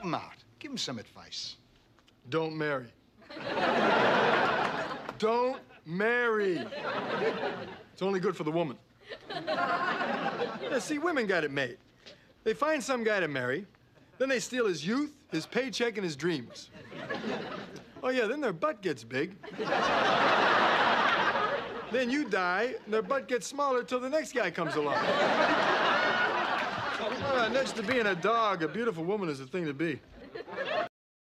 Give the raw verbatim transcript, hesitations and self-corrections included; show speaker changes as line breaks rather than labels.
Help him out. Give him some advice.
Don't marry. Don't marry. It's only good for the woman. Yeah, see, women got it made. They find some guy to marry, then they steal his youth, his paycheck, and his dreams. Oh, yeah, then their butt gets big. Then you die, and their butt gets smaller till the next guy comes along. Uh, next to being a dog, a beautiful woman is the thing to be.